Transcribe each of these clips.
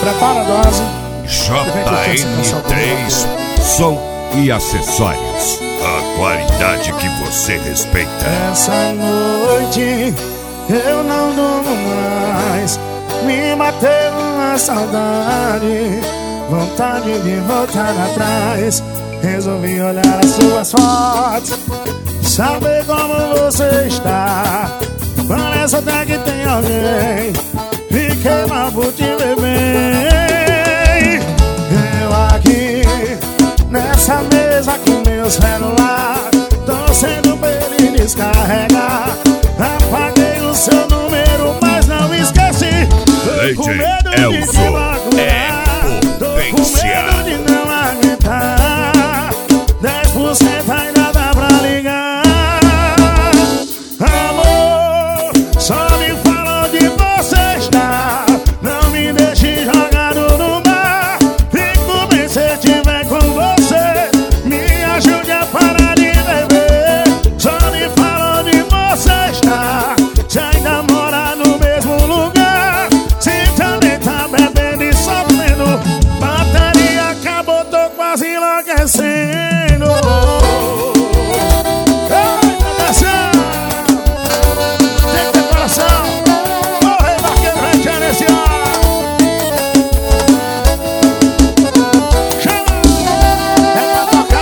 prepara a dose. JN3 Som e Acessórios. A qualidade que você respeita. Essa noite eu não durmo mais. Me bateu uma saudade, vontade de voltar atrás. Resolvi olhar as suas fotos, saber como você está. Parece até que tem alguém. Fiquei mal por te ver bem. Eu aqui nessa mesa com meu celular, torcendo pra ele descarregar. Apaguei o seu número, mas não esqueci. Tô com medo de te magoar. Tô com medo de não aguentar. 10% ainda dá pra ligar. Amor, só me fala onde você está. Não me deixe jogado no mar. Fico bem se estiver com você. Me ajude a parar de beber. Só me fala onde você está. Se ainda mora no mesmo lugar. Se também tá bebendo e sofrendo. Bateria acabou, tô quase enlouquecendo.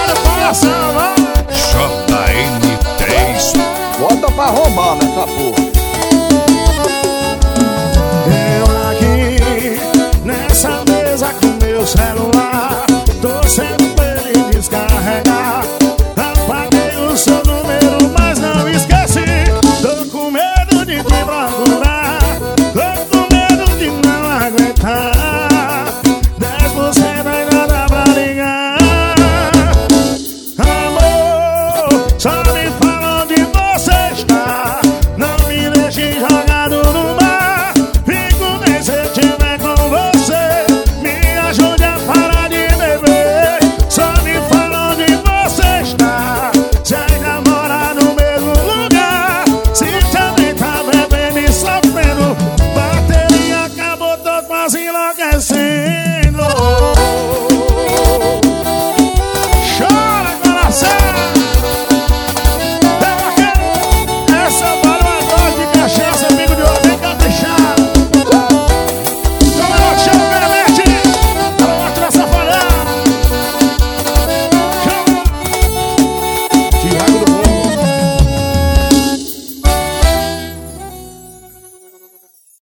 JN3 Bota pra arrombar nessa porra.